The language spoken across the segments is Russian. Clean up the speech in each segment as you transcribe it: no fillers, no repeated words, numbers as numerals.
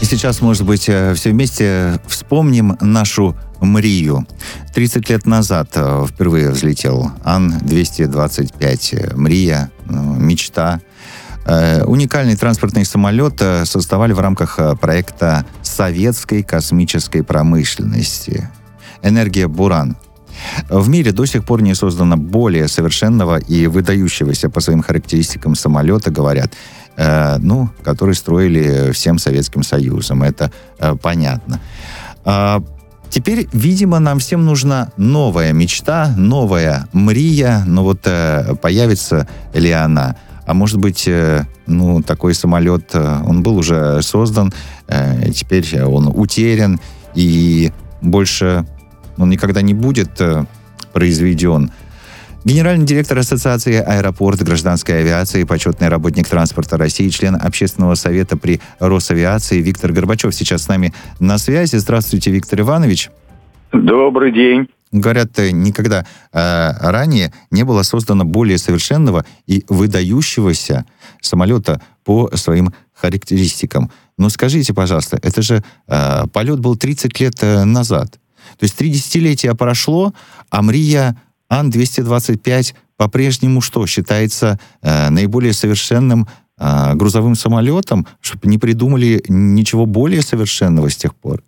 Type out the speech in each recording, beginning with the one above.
сейчас, может быть, все вместе вспомним нашу Мрию. 30 лет назад впервые взлетел Ан-225. Мрия, мечта. Уникальный транспортный самолет создавали в рамках проекта советской космической промышленности. «Энергия Буран». В мире до сих пор не создано более совершенного и выдающегося по своим характеристикам самолета, говорят, который строили всем Советским Союзом. Это понятно. Теперь, видимо, нам всем нужна новая мечта, новая Мрия. Но вот появится ли она? А может быть, такой самолет, он был уже создан, теперь он утерян, и больше он никогда не будет произведен. Генеральный директор Ассоциации аэропорт гражданской авиации, почетный работник транспорта России, член Общественного совета при Росавиации Виктор Горбачев сейчас с нами на связи. Здравствуйте, Виктор Иванович. Добрый день. Говорят, никогда ранее не было создано более совершенного и выдающегося самолета по своим характеристикам. Но скажите, пожалуйста, это же полет был 30 лет назад. То есть 3 десятилетия прошло, а Мрия Ан-225 по-прежнему что? Считается наиболее совершенным грузовым самолетом? Чтобы не придумали ничего более совершенного с тех пор?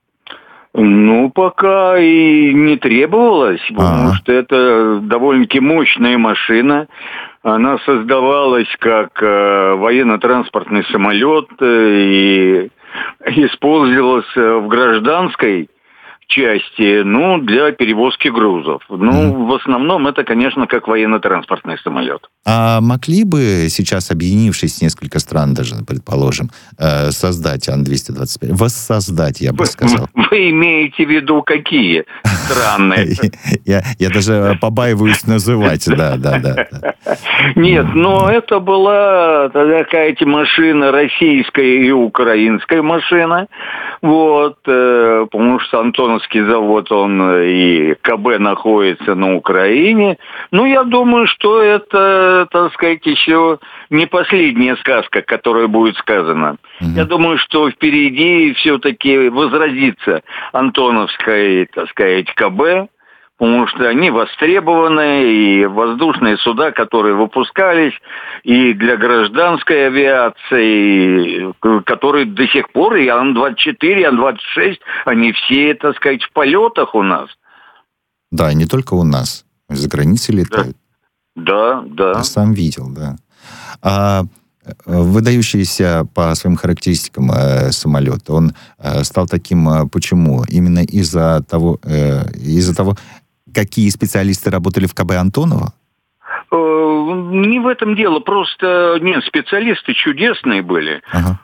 Пока и не требовалось, потому что это довольно-таки мощная машина. Она создавалась как военно-транспортный самолет и использовалась в гражданской части, для перевозки грузов. В основном это, конечно, как военно-транспортный самолет. А могли бы сейчас, объединившись несколько стран даже, предположим, создать Ан-225? Воссоздать, я бы сказал. Вы имеете в виду какие страны? Я даже побаиваюсь называть, да. Нет, это была такая машина, российская и украинская машина. Потому что Антоновский завод, он и КБ находится на Украине. Я думаю, что это, еще не последняя сказка, которая будет сказана. Я думаю, что впереди все-таки возродится Антоновская, КБ, потому что они востребованы, и воздушные суда, которые выпускались, и для гражданской авиации, которые до сих пор, и Ан-24, и Ан-26, они все, в полетах у нас. Да, не только у нас. За границей летают. Да. Я сам видел, да. А выдающийся по своим характеристикам самолет, он стал таким почему? Именно из-за того, какие специалисты работали в КБ Антонова? Не в этом дело. Просто, специалисты чудесные были. Ага.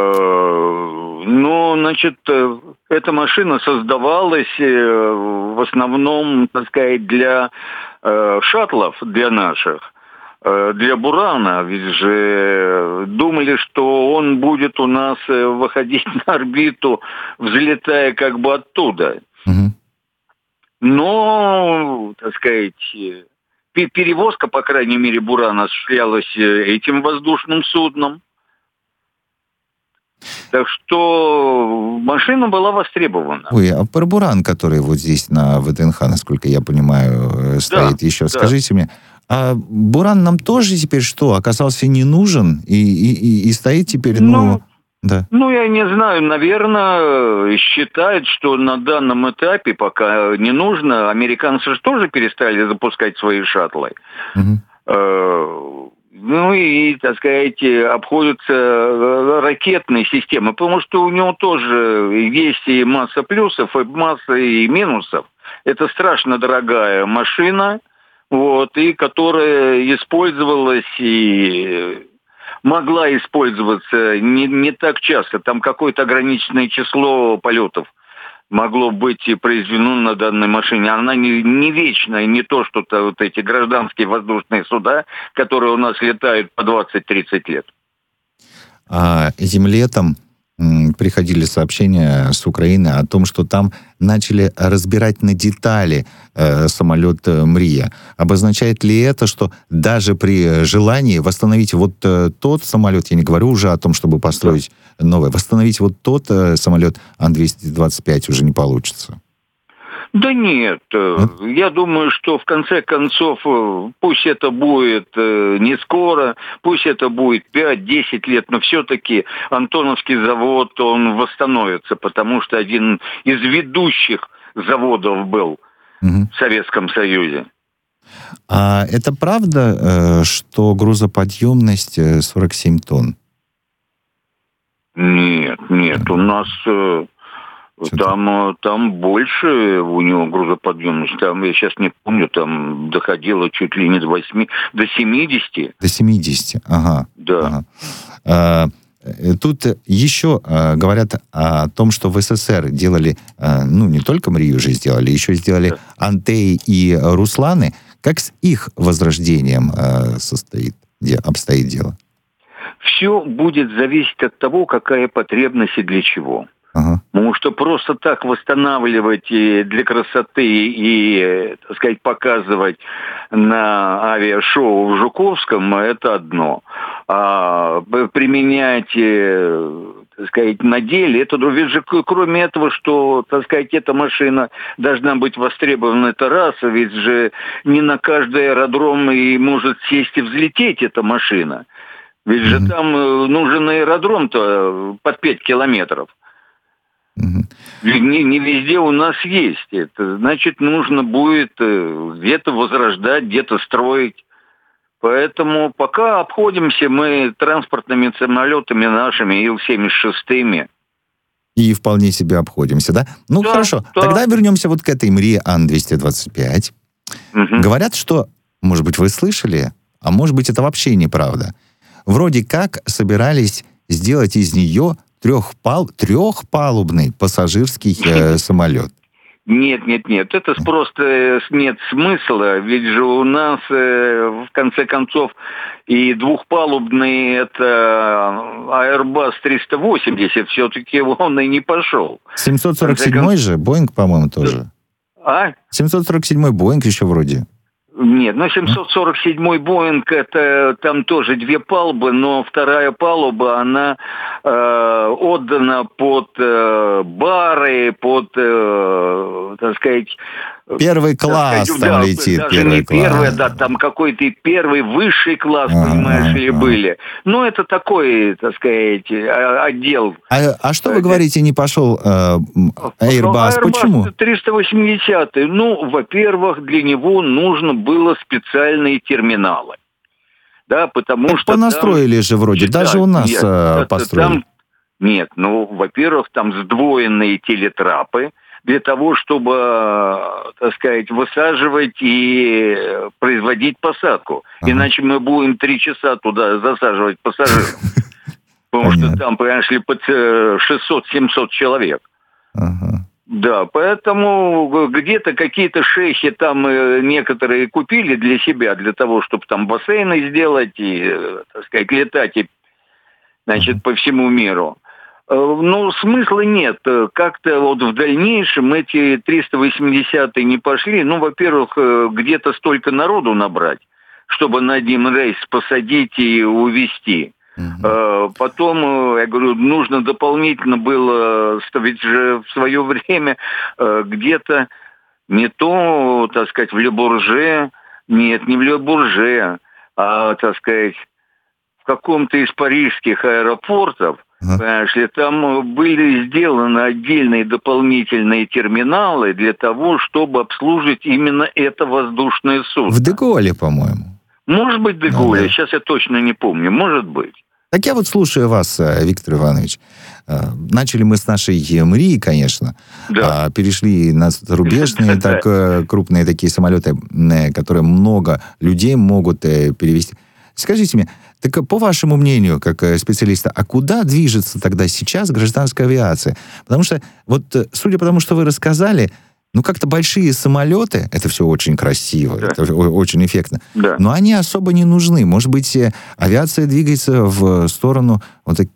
Эта машина создавалась в основном, для шаттлов, для наших. Для Бурана, ведь же думали, что он будет у нас выходить на орбиту, взлетая оттуда. Угу. Но, перевозка, по крайней мере, Бурана осуществлялась этим воздушным судном. Так что машина была востребована. Ой, а про Буран, который вот здесь на ВДНХ, насколько я понимаю, стоит еще, скажите мне, а Буран нам тоже теперь что, оказался не нужен и стоит теперь, да. Я не знаю, наверное, считают, что на данном этапе пока не нужно. Американцы же тоже перестали запускать свои шаттлы. Угу. Обходятся ракетные системы, потому что у него тоже есть и масса плюсов, и масса и минусов. Это страшно дорогая машина, и которая использовалась и могла использоваться не так часто. Там какое-то ограниченное число полетов могло быть произведено на данной машине. Она не вечная, не то, что эти гражданские воздушные суда, которые у нас летают по 20-30 лет. А этим летом приходили сообщения с Украины о том, что там начали разбирать на детали самолет «Мрия». Обозначает ли это, что даже при желании восстановить тот самолет, я не говорю уже о том, чтобы построить новое. Восстановить вот тот самолет Ан-225 уже не получится. Да нет, я думаю, что в конце концов, пусть это будет не скоро, пусть это будет 5-10 лет, но все-таки Антоновский завод, он восстановится, потому что один из ведущих заводов был в Советском Союзе. А это правда, что грузоподъемность 47 тонн? Нет, у нас... Там больше у него грузоподъемность. Там, я сейчас не помню, там доходило чуть ли не до 70. До 70, ага. Да. Ага. Тут еще говорят о том, что в СССР делали, не только Мрию же сделали, еще сделали Антеи и Русланы. Как с их возрождением обстоит дело? Все будет зависеть от того, какая потребность и для чего. Ага. Потому что просто так восстанавливать для красоты и, так сказать, показывать на авиашоу в Жуковском, это одно. А применять, так сказать, на деле, это ведь же кроме этого, что, так сказать, эта машина должна быть востребована, это раз, ведь же не на каждый аэродром и может сесть и взлететь эта машина. Ведь же там нужен аэродром-то под 5 километров. Не везде у нас есть. Это значит, нужно будет где-то возрождать, где-то строить. Поэтому пока обходимся мы транспортными самолетами нашими Ил-76. И вполне себе обходимся, да? Ну, да, хорошо. Да. Тогда вернемся вот к этой Мрии Ан-225. Говорят, что, может быть, вы слышали, а может быть, это вообще неправда. Вроде как собирались сделать из нее трехпалубный пассажирский самолет. Нет, это просто нет смысла, ведь же у нас, в конце концов, и двухпалубный, это Airbus 380, все-таки он и не пошел. 747-й же, Боинг, по-моему, тоже. А? 747-й Боинг еще вроде. Нет, 747-й Боинг, это там тоже 2 палубы, но вторая палуба, она отдана под бары, под, так сказать... Первый класс сказать, там летит. Даже не первый, да, там какой-то первый высший класс, понимаешь, или были. Ну, это такой, так сказать, отдел. А что вы говорите, не пошел Airbus? Почему? 380-й. Ну, во-первых, для него нужно было специальные терминалы. Да, потому так что понастроили там, же вроде, даже у нас построили. Нет, во-первых, там сдвоенные телетрапы, для того, чтобы, так сказать, высаживать и производить посадку. Иначе мы будем 3 часа туда засаживать пассажиров. Потому что там, понимаешь ли, под 600-700 человек. Да, поэтому где-то какие-то шейхи там некоторые купили для себя, для того, чтобы там бассейны сделать и, так сказать, летать и, значит, по всему миру. Ну, смысла нет. Как-то вот в дальнейшем эти 380-е не пошли. Ну, во-первых, где-то столько народу набрать, чтобы на один рейс посадить и увезти. Потом, я говорю, нужно дополнительно было, ведь же в свое время где-то не то, так сказать, в Ле-Бурже, нет, не в Ле-Бурже, а, так сказать, в каком-то из парижских аэропортов, понимаешь ли, там были сделаны отдельные дополнительные терминалы для того, чтобы обслуживать именно это воздушное судно. В Де-Голле, по-моему. Может быть, Де-Голле, сейчас я точно не помню, может быть. Так я вот слушаю вас, Виктор Иванович. Начали мы с нашей Мрии, конечно. Да. Перешли на зарубежные, так, крупные такие самолеты, которые много людей могут перевезти. Скажите мне, так по вашему мнению, как специалиста, а куда движется тогда сейчас гражданская авиация? Потому что, вот, судя по тому, что вы рассказали, ну, как-то большие самолеты, это все очень красиво, да. Это очень эффектно, да. Но они особо не нужны. Может быть, авиация двигается в сторону вот такие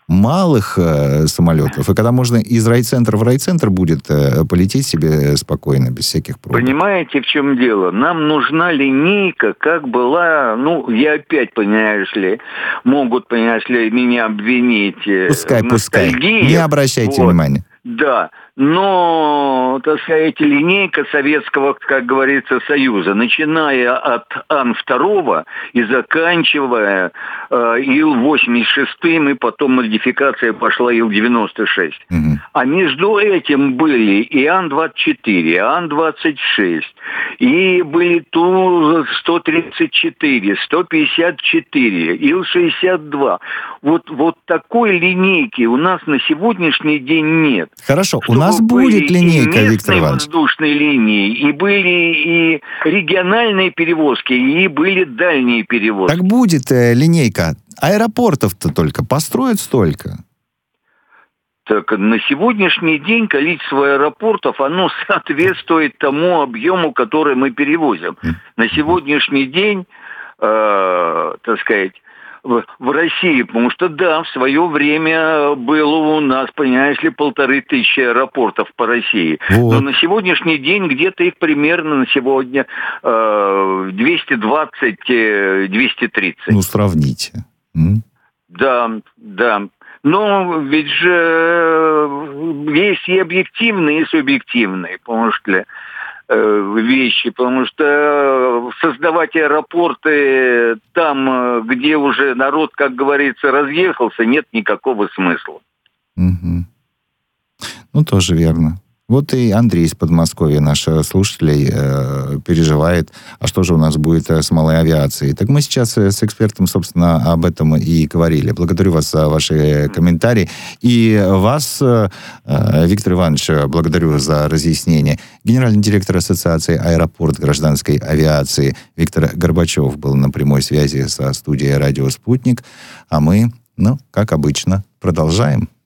малых самолетов, и когда можно из райцентра в райцентр будет полететь себе спокойно, без всяких пробок. Понимаете, в чем дело? Нам нужна линейка, как была, я опять, понимаешь ли, могут, понимаешь ли, меня обвинить. Пускай. Не обращайте внимания. Да, но, так сказать, линейка Советского, как говорится, Союза, начиная от Ан-2 и заканчивая Ил-86, и потом модификация пошла Ил-96. Угу. А между этим были и Ан-24, и Ан-26, и были Ту-134, 154, Ил-62. Вот такой линейки у нас на сегодняшний день нет. Хорошо, у нас будет линейка, Виктор Иванович. Воздушные линии, и были и региональные перевозки, и были дальние перевозки. Так будет линейка. Аэропортов-то только построят столько. Так на сегодняшний день количество аэропортов, оно соответствует тому объему, который мы перевозим. На сегодняшний день, так сказать, в России, потому что, да, в свое время было у нас, понимаешь ли, 1500 аэропортов по России. Вот. Но на сегодняшний день где-то их примерно на сегодня 220-230. Ну, сравните. Да. Но ведь же есть и объективные, и субъективные, потому что вещи, потому что создавать аэропорты там, где уже народ, как говорится, разъехался, нет никакого смысла. Угу. Ну, тоже верно. Вот и Андрей из Подмосковья, наш слушатель, переживает, а что же у нас будет с малой авиацией. Так мы сейчас с экспертом, собственно, об этом и говорили. Благодарю вас за ваши комментарии. И вас, Виктор Иванович, благодарю за разъяснение. Генеральный директор Ассоциации «Аэропорт гражданской авиации» Виктор Горбачев был на прямой связи со студией «Радио Спутник». А мы, как обычно, продолжаем.